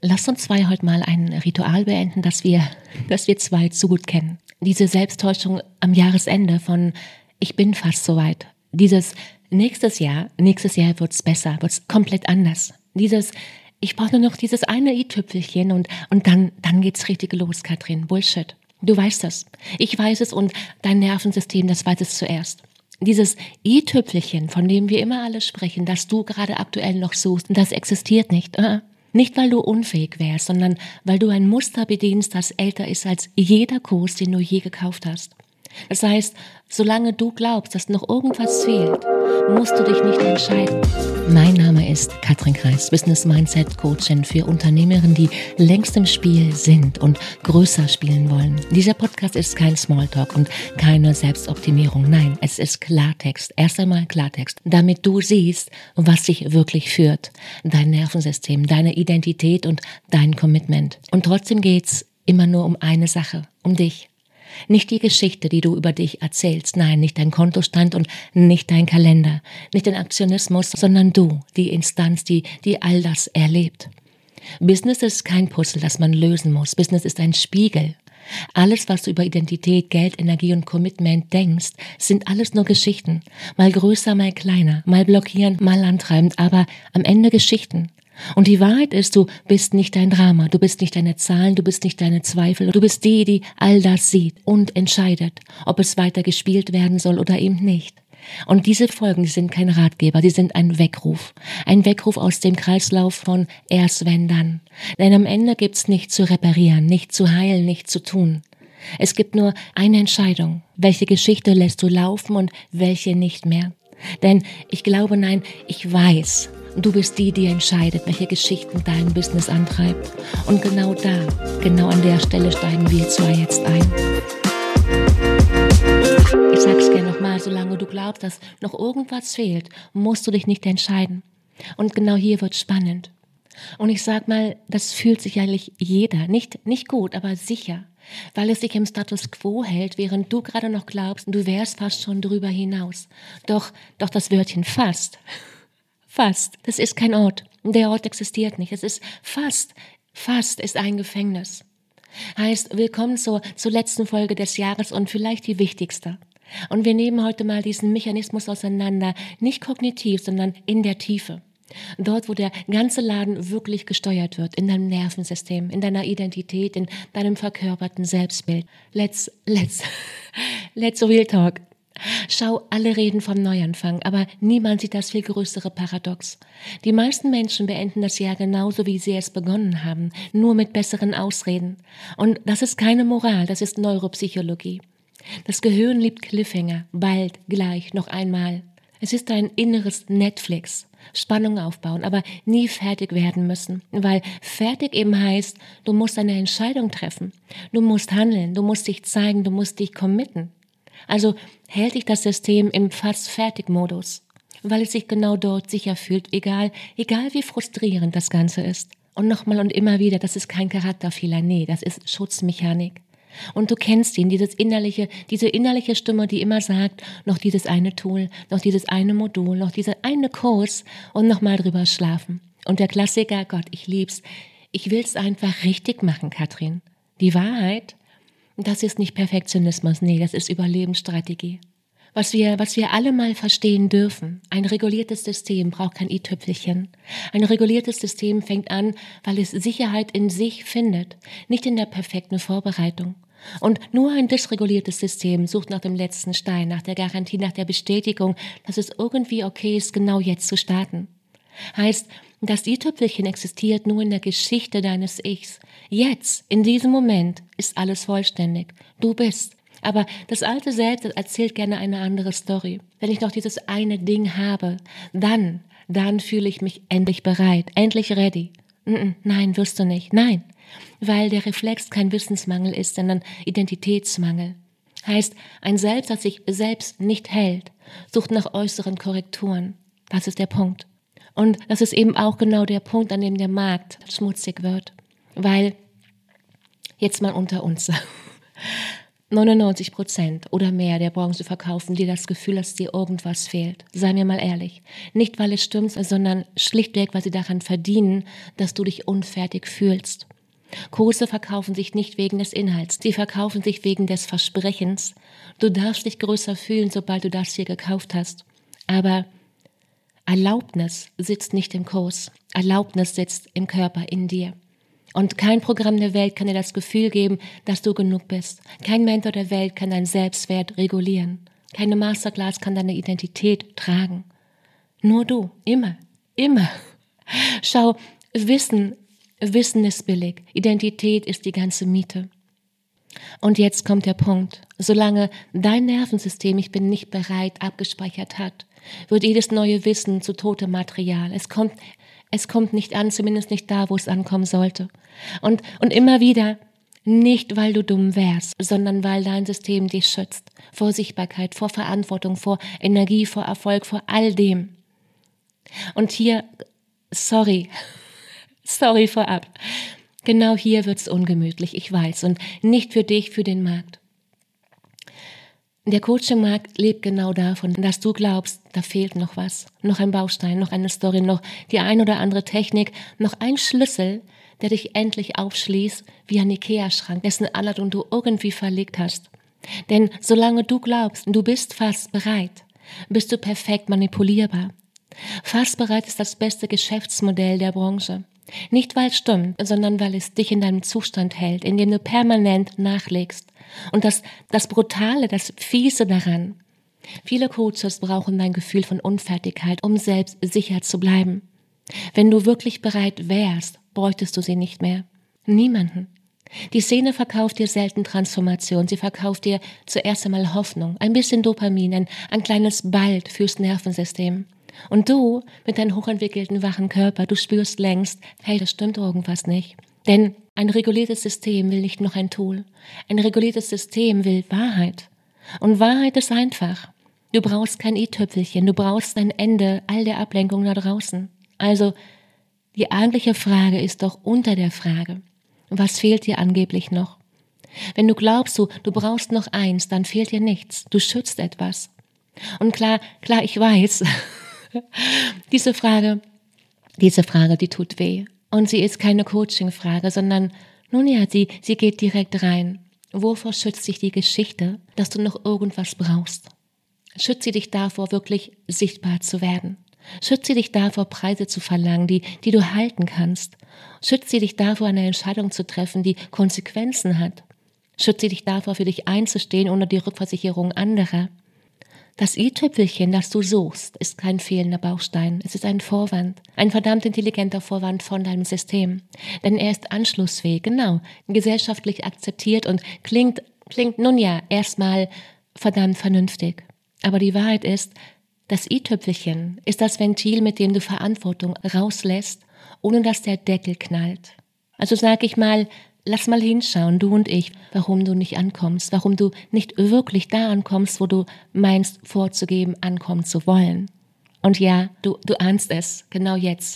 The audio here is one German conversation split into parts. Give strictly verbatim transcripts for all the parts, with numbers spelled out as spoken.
Lass uns zwei heute mal ein Ritual beenden, das wir, das wir zwei zu gut kennen. Diese Selbsttäuschung am Jahresende von ich bin fast soweit. Dieses nächstes Jahr, nächstes Jahr wird's besser, wird's komplett anders. Dieses ich brauche nur noch dieses eine i-Tüpfelchen und, und dann, dann geht's richtig los, Katrin. Bullshit. Du weißt es. Ich weiß es und dein Nervensystem, das weiß es zuerst. Dieses i-Tüpfelchen, von dem wir immer alle sprechen, das du gerade aktuell noch suchst, das existiert nicht. Uh-uh. Nicht, weil du unfähig wärst, sondern weil du ein Muster bedienst, das älter ist als jeder Kurs, den du je gekauft hast. Das heißt, solange du glaubst, dass noch irgendwas fehlt, musst du dich nicht entscheiden. Mein Name ist Katrin Kreis, Business Mindset Coachin für Unternehmerinnen, die längst im Spiel sind und größer spielen wollen. Dieser Podcast ist kein Smalltalk und keine Selbstoptimierung. Nein, es ist Klartext. Erst einmal Klartext, damit du siehst, was dich wirklich führt. Dein Nervensystem, deine Identität und dein Commitment. Und trotzdem geht's immer nur um eine Sache, um dich. Nicht die Geschichte, die du über dich erzählst, nein, nicht dein Kontostand und nicht dein Kalender, nicht dein Aktionismus, sondern du, die Instanz, die, die all das erlebt. Business ist kein Puzzle, das man lösen muss. Business ist ein Spiegel. Alles, was du über Identität, Geld, Energie und Commitment denkst, sind alles nur Geschichten. Mal größer, mal kleiner, mal blockierend, mal antreibend, aber am Ende Geschichten. Und die Wahrheit ist, du bist nicht dein Drama, du bist nicht deine Zahlen, du bist nicht deine Zweifel, du bist die, die all das sieht und entscheidet, ob es weiter gespielt werden soll oder eben nicht. Und diese Folgen, die sind kein Ratgeber, die sind ein Weckruf. Ein Weckruf aus dem Kreislauf von erst wenn dann. Denn am Ende gibt's nichts zu reparieren, nichts zu heilen, nichts zu tun. Es gibt nur eine Entscheidung. Welche Geschichte lässt du laufen und welche nicht mehr? Denn ich glaube, nein, ich weiß, du bist die, die entscheidet, welche Geschichten dein Business antreibt. Und genau da, genau an der Stelle steigen wir zwei jetzt ein. Ich sag's gerne nochmal, solange du glaubst, dass noch irgendwas fehlt, musst du dich nicht entscheiden. Und genau hier wird's spannend. Und ich sag mal, das fühlt sich eigentlich jeder, nicht, nicht gut, aber sicher, weil es sich im Status quo hält, während du gerade noch glaubst, du wärst fast schon drüber hinaus. Doch, doch das Wörtchen fast, fast, das ist kein Ort. Der Ort existiert nicht. Es ist fast, fast ist ein Gefängnis. Heißt, willkommen zur, zur letzten Folge des Jahres und vielleicht die wichtigste. Und wir nehmen heute mal diesen Mechanismus auseinander, nicht kognitiv, sondern in der Tiefe. Dort, wo der ganze Laden wirklich gesteuert wird, in deinem Nervensystem, in deiner Identität, in deinem verkörperten Selbstbild. Let's, let's, let's real talk. Schau, alle reden vom Neuanfang, aber niemand sieht das viel größere Paradox. Die meisten Menschen beenden das Jahr genauso, wie sie es begonnen haben, nur mit besseren Ausreden. Und das ist keine Moral, das ist Neuropsychologie. Das Gehirn liebt Cliffhanger, bald, gleich, noch einmal. Es ist ein inneres Netflix. Spannung aufbauen, aber nie fertig werden müssen, weil fertig eben heißt, du musst eine Entscheidung treffen, du musst handeln, du musst dich zeigen, du musst dich committen. Also hält dich das System im Fast-Fertig-Modus, weil es sich genau dort sicher fühlt, egal, egal wie frustrierend das Ganze ist. Und nochmal und immer wieder, das ist kein Charakterfehler, nee, das ist Schutzmechanik. Und du kennst ihn, dieses innerliche, diese innerliche Stimme, die immer sagt, noch dieses eine Tool, noch dieses eine Modul, noch dieser eine Kurs und nochmal drüber schlafen. Und der Klassiker, Gott, ich lieb's, ich will's einfach richtig machen, Katrin. Die Wahrheit, das ist nicht Perfektionismus, nee, das ist Überlebensstrategie. Was wir, was wir alle mal verstehen dürfen, ein reguliertes System braucht kein i-Tüpfelchen. Ein reguliertes System fängt an, weil es Sicherheit in sich findet, nicht in der perfekten Vorbereitung. Und nur ein dysreguliertes System sucht nach dem letzten Stein, nach der Garantie, nach der Bestätigung, dass es irgendwie okay ist, genau jetzt zu starten. Heißt, das i-Tüpfelchen existiert nur in der Geschichte deines Ichs. Jetzt, in diesem Moment, ist alles vollständig. Du bist. Aber das alte Selbst erzählt gerne eine andere Story. Wenn ich noch dieses eine Ding habe, dann, dann fühle ich mich endlich bereit, endlich ready. Nein, wirst du nicht. Nein, weil der Reflex kein Wissensmangel ist, sondern Identitätsmangel. Heißt, ein Selbst, das sich selbst nicht hält, sucht nach äußeren Korrekturen. Das ist der Punkt. Und das ist eben auch genau der Punkt, an dem der Markt schmutzig wird. Weil, jetzt mal unter uns, neunundneunzig Prozent oder mehr der Branche verkaufen dir das Gefühl, dass dir irgendwas fehlt. Seien wir mal ehrlich. Nicht, weil es stimmt, sondern schlichtweg, weil sie daran verdienen, dass du dich unfertig fühlst. Kurse verkaufen sich nicht wegen des Inhalts, sie verkaufen sich wegen des Versprechens. Du darfst dich größer fühlen, sobald du das hier gekauft hast. Aber Erlaubnis sitzt nicht im Kurs, Erlaubnis sitzt im Körper, in dir. Und kein Programm der Welt kann dir das Gefühl geben, dass du genug bist. Kein Mentor der Welt kann deinen Selbstwert regulieren. Keine Masterclass kann deine Identität tragen. Nur du, immer, immer. Schau, Wissen, Wissen ist billig. Identität ist die ganze Miete. Und jetzt kommt der Punkt. Solange dein Nervensystem ich bin nicht bereit abgespeichert hat, wird jedes neue Wissen zu totem Material. Es kommt, es kommt nicht an, zumindest nicht da, wo es ankommen sollte. Und, und immer wieder, nicht weil du dumm wärst, sondern weil dein System dich schützt. Vor Sichtbarkeit, vor Verantwortung, vor Energie, vor Erfolg, vor all dem. Und hier, sorry, sorry vorab. Genau hier wird's ungemütlich, ich weiß. Und nicht für dich, für den Markt. Der Coaching-Markt lebt genau davon, dass du glaubst, da fehlt noch was. Noch ein Baustein, noch eine Story, noch die ein oder andere Technik, noch ein Schlüssel, der dich endlich aufschließt wie ein Ikea-Schrank, dessen Anleitung du irgendwie verlegt hast. Denn solange du glaubst, du bist fast bereit, bist du perfekt manipulierbar. Fast bereit ist das beste Geschäftsmodell der Branche. Nicht, weil es stimmt, sondern weil es dich in deinem Zustand hält, in dem du permanent nachlegst. Und das, das Brutale, das Fiese daran, viele Coaches brauchen dein Gefühl von Unfertigkeit, um selbst sicher zu bleiben. Wenn du wirklich bereit wärst, bräuchtest du sie nicht mehr. Niemanden. Die Szene verkauft dir selten Transformation, sie verkauft dir zuerst einmal Hoffnung, ein bisschen Dopamin, ein, ein kleines Bald fürs Nervensystem. Und du, mit deinem hochentwickelten, wachen Körper, du spürst längst, hey, das stimmt irgendwas nicht. Denn ein reguliertes System will nicht noch ein Tool. Ein reguliertes System will Wahrheit. Und Wahrheit ist einfach. Du brauchst kein i-Tüpfelchen, du brauchst ein Ende all der Ablenkung da draußen. Also, die eigentliche Frage ist doch unter der Frage. Was fehlt dir angeblich noch? Wenn du glaubst, du, du brauchst noch eins, dann fehlt dir nichts. Du schützt etwas. Und klar, klar, ich weiß, diese Frage, diese Frage, die tut weh. Und sie ist keine Coaching-Frage, sondern, nun ja, sie, sie geht direkt rein. Wovor schützt dich die Geschichte, dass du noch irgendwas brauchst? Schützt sie dich davor, wirklich sichtbar zu werden? Schützt sie dich davor, Preise zu verlangen, die, die du halten kannst? Schützt sie dich davor, eine Entscheidung zu treffen, die Konsequenzen hat? Schützt sie dich davor, für dich einzustehen, ohne die Rückversicherung anderer? Das i-Tüpfelchen, das du suchst, ist kein fehlender Baustein. Es ist ein Vorwand, ein verdammt intelligenter Vorwand von deinem System. Denn er ist anschlussfähig, genau, gesellschaftlich akzeptiert und klingt, klingt nun ja erstmal verdammt vernünftig. Aber die Wahrheit ist, das i-Tüpfelchen ist das Ventil, mit dem du Verantwortung rauslässt, ohne dass der Deckel knallt. Also sag ich mal, lass mal hinschauen, du und ich, warum du nicht ankommst, warum du nicht wirklich da ankommst, wo du meinst vorzugeben, ankommen zu wollen. Und ja, du, du ahnst es, genau jetzt.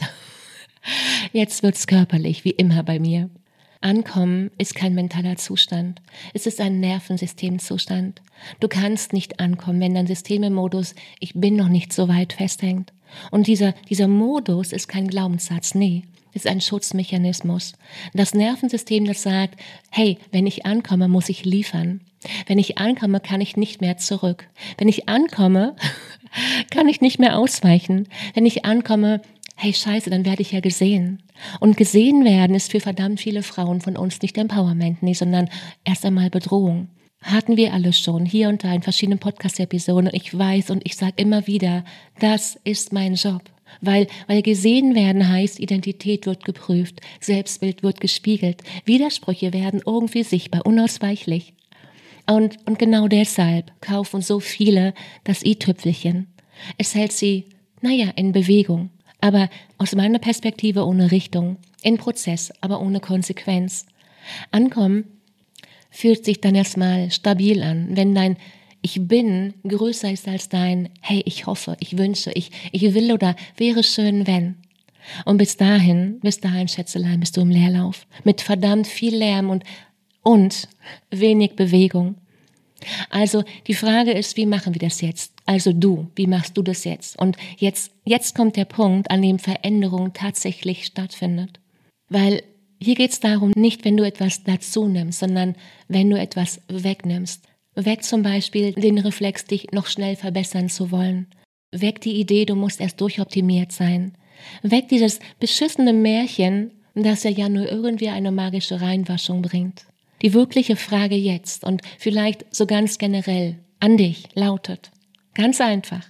Jetzt wird's körperlich, wie immer bei mir. Ankommen ist kein mentaler Zustand, es ist ein Nervensystemzustand. Du kannst nicht ankommen, wenn dein System im Modus ich bin noch nicht so weit festhängt. Und dieser, dieser Modus ist kein Glaubenssatz, nee. Ist ein Schutzmechanismus. Das Nervensystem, das sagt, hey, wenn ich ankomme, muss ich liefern. Wenn ich ankomme, kann ich nicht mehr zurück. Wenn ich ankomme, kann ich nicht mehr ausweichen. Wenn ich ankomme, hey, scheiße, dann werde ich ja gesehen. Und gesehen werden ist für verdammt viele Frauen von uns nicht Empowerment, nee, sondern erst einmal Bedrohung. Hatten wir alle schon, hier und da in verschiedenen Podcast-Episoden. Und ich weiß und ich sage immer wieder, das ist mein Job. Weil, weil gesehen werden heißt, Identität wird geprüft, Selbstbild wird gespiegelt, Widersprüche werden irgendwie sichtbar, unausweichlich. Und, und genau deshalb kaufen so viele das i-Tüpfelchen. Es hält sie, naja, in Bewegung, aber aus meiner Perspektive ohne Richtung, in Prozess, aber ohne Konsequenz. Ankommen fühlt sich dann erstmal stabil an, wenn dein Ich bin größer ist als dein hey, ich hoffe, ich wünsche, ich, ich will oder wäre schön, wenn. Und bis dahin, bis dahin, Schätzelein, bist du im Leerlauf. Mit verdammt viel Lärm und, und wenig Bewegung. Also die Frage ist, wie machen wir das jetzt? Also du, wie machst du das jetzt? Und jetzt, jetzt kommt der Punkt, an dem Veränderung tatsächlich stattfindet. Weil hier geht es darum, nicht wenn du etwas dazu nimmst, sondern wenn du etwas wegnimmst. Weg zum Beispiel den Reflex, dich noch schnell verbessern zu wollen. Weg die Idee, du musst erst durchoptimiert sein. Weg dieses beschissene Märchen, das ja ja nur irgendwie eine magische Reinwaschung bringt. Die wirkliche Frage jetzt und vielleicht so ganz generell an dich lautet, ganz einfach,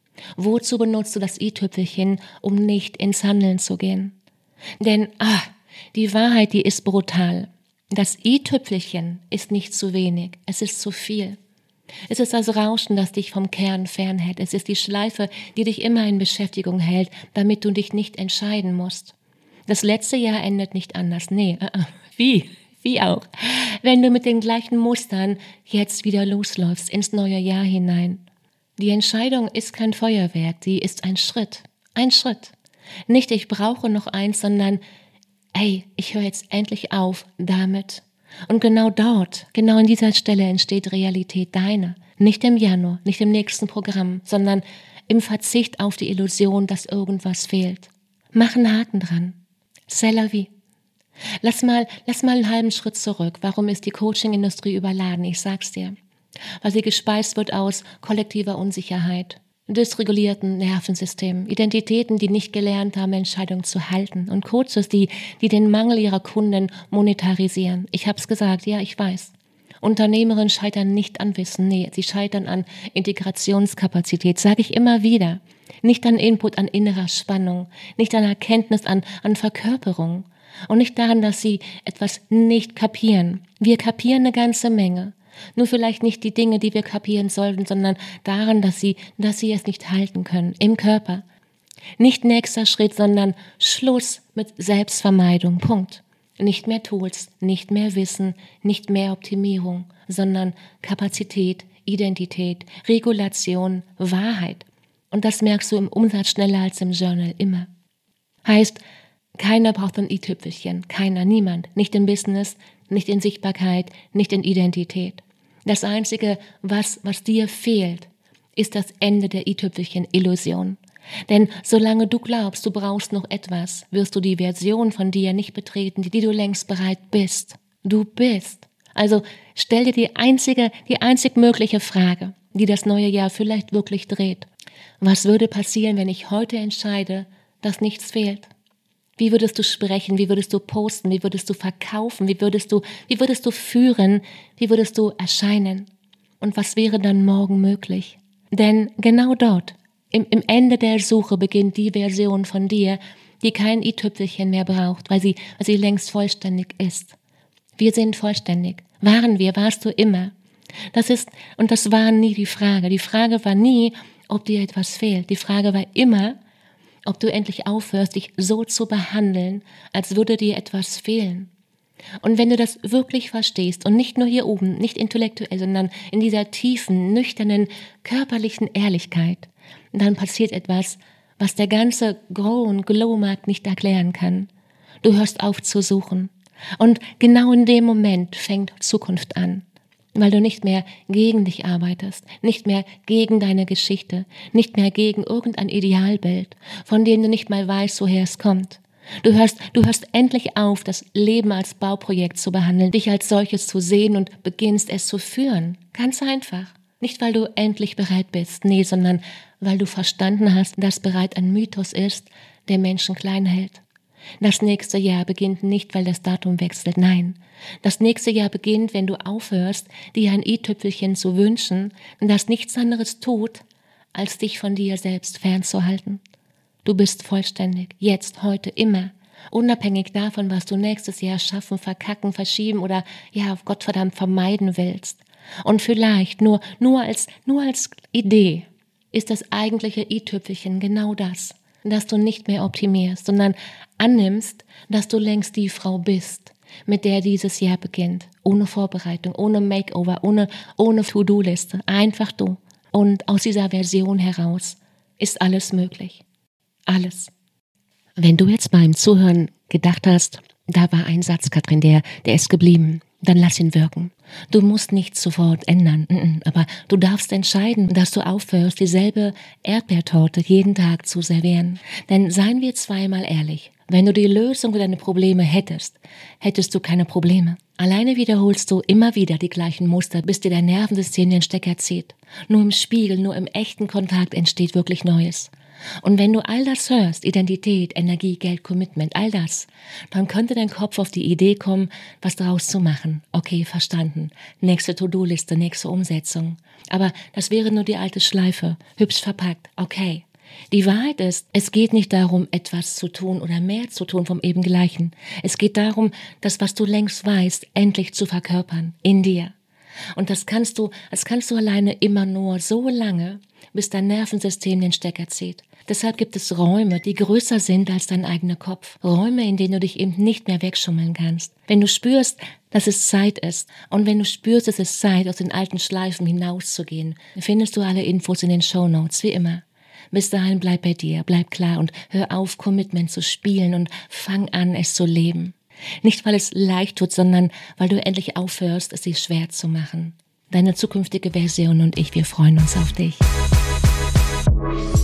wozu benutzt du das i-Tüpfelchen, um nicht ins Handeln zu gehen? Denn, ah, die Wahrheit, die ist brutal. Das i-Tüpfelchen ist nicht zu wenig, es ist zu viel. Es ist das Rauschen, das dich vom Kern fernhält. Es ist die Schleife, die dich immer in Beschäftigung hält, damit du dich nicht entscheiden musst. Das letzte Jahr endet nicht anders. Nee, uh, uh, wie? Wie auch. Wenn du mit den gleichen Mustern jetzt wieder losläufst ins neue Jahr hinein. Die Entscheidung ist kein Feuerwerk, die ist ein Schritt. Ein Schritt. Nicht ich brauche noch eins, sondern ey, ich höre jetzt endlich auf damit. Und genau dort, genau an dieser Stelle entsteht Realität deine. Nicht im Januar, nicht im nächsten Programm, sondern im Verzicht auf die Illusion, dass irgendwas fehlt. Mach einen Haken dran. C'est la vie. Lass mal, lass mal einen halben Schritt zurück. Warum ist die Coaching-Industrie überladen? Ich sag's dir. Weil sie gespeist wird aus kollektiver Unsicherheit, dysregulierten Nervensystemen, Identitäten, die nicht gelernt haben, Entscheidungen zu halten und Coaches, die, die den Mangel ihrer Kunden monetarisieren. Ich hab's gesagt, ja, ich weiß. Unternehmerinnen scheitern nicht an Wissen, nee, sie scheitern an Integrationskapazität, sage ich immer wieder. Nicht an Input, an innerer Spannung, nicht an Erkenntnis, an, an Verkörperung und nicht daran, dass sie etwas nicht kapieren. Wir kapieren eine ganze Menge. Nur vielleicht nicht die Dinge, die wir kapieren sollten, sondern daran, dass sie, dass sie es nicht halten können, im Körper. Nicht nächster Schritt, sondern Schluss mit Selbstvermeidung, Punkt. Nicht mehr Tools, nicht mehr Wissen, nicht mehr Optimierung, sondern Kapazität, Identität, Regulation, Wahrheit. Und das merkst du im Umsatz schneller als im Journal, immer. Heißt, keiner braucht ein i-Tüpfelchen, keiner, niemand. Nicht in Business, nicht in Sichtbarkeit, nicht in Identität. Das Einzige, was, was dir fehlt, ist das Ende der i-Tüpfelchen-Illusion. Denn solange du glaubst, du brauchst noch etwas, wirst du die Version von dir nicht betreten, die du längst bereit bist. Du bist. Also stell dir die einzige, die einzig mögliche Frage, die das neue Jahr vielleicht wirklich dreht. Was würde passieren, wenn ich heute entscheide, dass nichts fehlt? Wie würdest du sprechen? Wie würdest du posten? Wie würdest du verkaufen? Wie würdest du, wie würdest du führen? Wie würdest du erscheinen? Und was wäre dann morgen möglich? Denn genau dort, im, im Ende der Suche beginnt die Version von dir, die kein i-Tüpfelchen mehr braucht, weil sie, weil sie längst vollständig ist. Wir sind vollständig. Waren wir, warst du immer. Das ist, und das war nie die Frage. Die Frage war nie, ob dir etwas fehlt. Die Frage war immer, ob du endlich aufhörst, dich so zu behandeln, als würde dir etwas fehlen. Und wenn du das wirklich verstehst und nicht nur hier oben, nicht intellektuell, sondern in dieser tiefen, nüchternen, körperlichen Ehrlichkeit, dann passiert etwas, was der ganze Grow- und Glow-Markt nicht erklären kann. Du hörst auf zu suchen. Und genau in dem Moment fängt Zukunft an. Weil du nicht mehr gegen dich arbeitest, nicht mehr gegen deine Geschichte, nicht mehr gegen irgendein Idealbild, von dem du nicht mal weißt, woher es kommt. Du hörst, du hörst endlich auf, das Leben als Bauprojekt zu behandeln, dich als solches zu sehen und beginnst es zu führen. Ganz einfach. Nicht, weil du endlich bereit bist, nee, sondern weil du verstanden hast, dass bereit ein Mythos ist, der Menschen klein hält. Das nächste Jahr beginnt nicht, weil das Datum wechselt, nein. Das nächste Jahr beginnt, wenn du aufhörst, dir ein i-Tüpfelchen zu wünschen, das nichts anderes tut, als dich von dir selbst fernzuhalten. Du bist vollständig, jetzt, heute, immer, unabhängig davon, was du nächstes Jahr schaffen, verkacken, verschieben oder, ja, Gottverdammt vermeiden willst. Und vielleicht, nur, nur als, nur als Idee, ist das eigentliche i-Tüpfelchen genau das, dass du nicht mehr optimierst, sondern annimmst, dass du längst die Frau bist, mit der dieses Jahr beginnt. Ohne Vorbereitung, ohne Makeover, ohne, ohne To-Do-Liste. Einfach du. Und aus dieser Version heraus ist alles möglich. Alles. Wenn du jetzt beim Zuhören gedacht hast, da war ein Satz, Katrin, der, der ist geblieben. dann lass ihn wirken. Du musst nichts sofort ändern, aber du darfst entscheiden, dass du aufhörst, dieselbe Erdbeertorte jeden Tag zu servieren. Denn seien wir zweimal ehrlich, wenn du die Lösung für deine Probleme hättest, hättest du keine Probleme. Alleine wiederholst du immer wieder die gleichen Muster, bis dir dein Nervensystem den Stecker zieht. Nur im Spiegel, nur im echten Kontakt entsteht wirklich Neues. Und wenn du all das hörst, Identität, Energie, Geld, Commitment, all das, dann könnte dein Kopf auf die Idee kommen, was daraus zu machen. Okay, verstanden. Nächste To-Do-Liste, nächste Umsetzung. Aber das wäre nur die alte Schleife, hübsch verpackt. Okay. Die Wahrheit ist, es geht nicht darum, etwas zu tun oder mehr zu tun vom eben Gleichen. Es geht darum, das, was du längst weißt, endlich zu verkörpern, in dir. Und das kannst du, das kannst du alleine immer nur so lange, bis dein Nervensystem den Stecker zieht. Deshalb gibt es Räume, die größer sind als dein eigener Kopf. Räume, in denen du dich eben nicht mehr wegschummeln kannst. Wenn du spürst, dass es Zeit ist und wenn du spürst, dass es Zeit, aus den alten Schleifen hinauszugehen, findest du alle Infos in den Shownotes, wie immer. Bis dahin bleib bei dir, bleib klar und hör auf, Commitment zu spielen und fang an, es zu leben. Nicht, weil es leicht tut, sondern weil du endlich aufhörst, es dir schwer zu machen. Deine zukünftige Version und ich, wir freuen uns auf dich.